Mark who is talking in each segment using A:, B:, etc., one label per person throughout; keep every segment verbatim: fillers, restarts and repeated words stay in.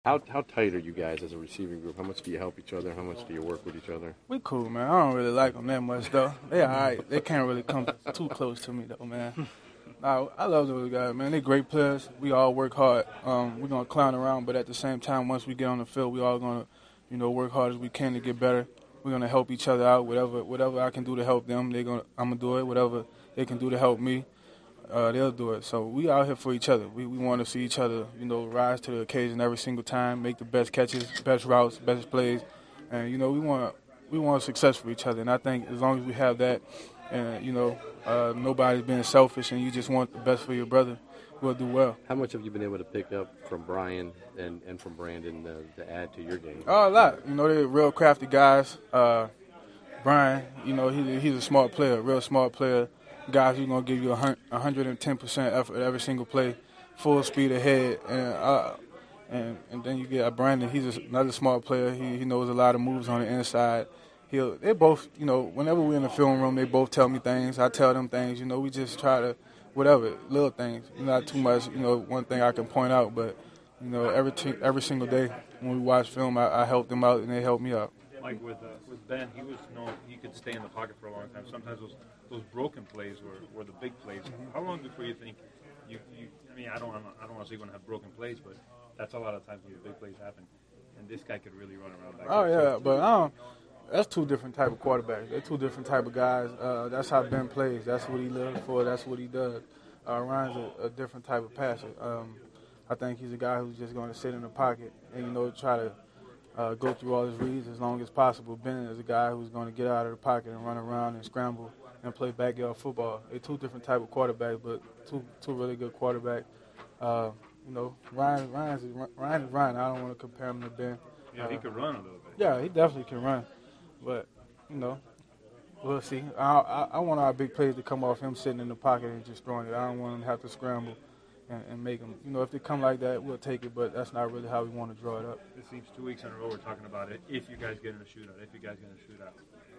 A: How how tight are you guys as a receiving group? How much do you help each other? How much do you work with each other?
B: We cool, man. I don't really like them that much, though. They all right. They can't really come too close to me, though, man. Nah, I love those guys, man. They great players. We all work hard. Um, we're going to clown around, but at the same time, once we get on the field, we all going to, you know, work hard as we can to get better. We're going to help each other out. Whatever whatever I can do to help them, they gonna, I'm going to do it. Whatever they can do to help me, uh, they'll do it. So we out here for each other. We, we want to see each other, you know, rise to the occasion every single time, make the best catches, best routes, best plays. And, you know, we want we want success for each other. And I think as long as we have that, and, you know, uh, nobody's being selfish and you just want the best for your brother, we'll do well.
A: How much have you been able to pick up from Brian and, and from Brandon uh, to add to your game?
B: Oh, a lot. You know, they're real crafty guys. Uh, Brian, you know, he, he's a smart player, a real smart player. Guys who's going to give you one hundred ten percent effort every single play, full speed ahead. And uh, and, and then you get Brandon. He's another smart player. He, he knows a lot of moves on the inside. He'll, they both, you know, whenever we're in the film room, they both tell me things. I tell them things. You know, we just try to, whatever, little things. Not too much, you know, one thing I can point out. But, you know, every t- every single day when we watch film, I, I help them out and they help me out.
C: Like with uh, with Ben, he was known he could stay in the pocket for a long time. Sometimes those those broken plays were, were the big plays. Mm-hmm. How long before you think you, you I mean I don't I don't want to say you're going to have broken plays, but that's a lot of times when the big plays happen. And this guy could really run around back
B: Oh
C: there.
B: yeah, but I don't. That's two different type of quarterbacks. They're two different type of guys. Uh, that's how Ben plays. That's what he lives for. That's what he does. Uh, Ryan's a, a different type of passer. Um, I think he's a guy who's just going to sit in the pocket and, you know, try to uh, go through all his reads as long as possible. Ben is a guy who's going to get out of the pocket and run around and scramble and play backyard football. They're two different type of quarterbacks, but two two really good quarterbacks. Uh, you know, Ryan Ryan's, Ryan is Ryan. I don't want to compare him to Ben.
C: Yeah, he could run a little bit.
B: Yeah, he definitely can run. But, you know, we'll see. I, I, I want our big plays to come off him sitting in the pocket and just throwing it. I don't want him to have to scramble and, and make them. You know, if they come like that, we'll take it, but that's not really how we want to draw it up.
C: It seems two weeks in a row we're talking about it. If you guys get in a shootout, if you guys get in a shootout.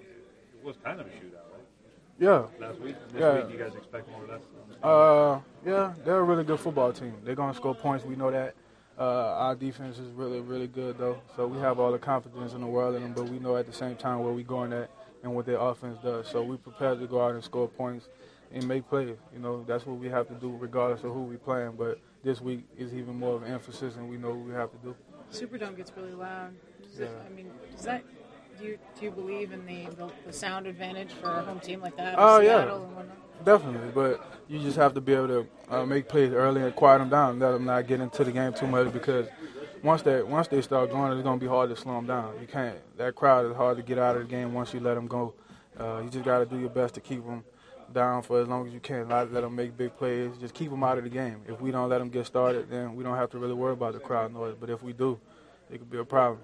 C: It was kind of a shootout, right?
B: Yeah.
C: Last week? This
B: yeah.
C: week you guys expect more or less?
B: Uh, yeah, they're a really good football team. They're going to score points. We know that. Uh, our defense is really, really good, though. So we have all the confidence in the world in them, but we know at the same time where we're going at and what their offense does. So we're prepared to go out and score points and make plays. You know, that's what we have to do regardless of who we're playing. But this week is even more of an emphasis, and we know what we have to do.
D: Superdome gets really loud. Does
B: yeah.
D: it, I mean, does that do you, do you believe in the, the, the sound advantage for a home team like that?
B: Oh,
D: Seattle
B: yeah.
D: and whatnot?
B: Definitely, but you just have to be able to uh, make plays early and quiet them down, let them not get into the game too much because once they once they start going, it's going to be hard to slow them down. You can't. That crowd is hard to get out of the game once you let them go. Uh, you just got to do your best to keep them down for as long as you can. Not let them make big plays. Just keep them out of the game. If we don't let them get started, then we don't have to really worry about the crowd noise. But if we do, it could be a problem.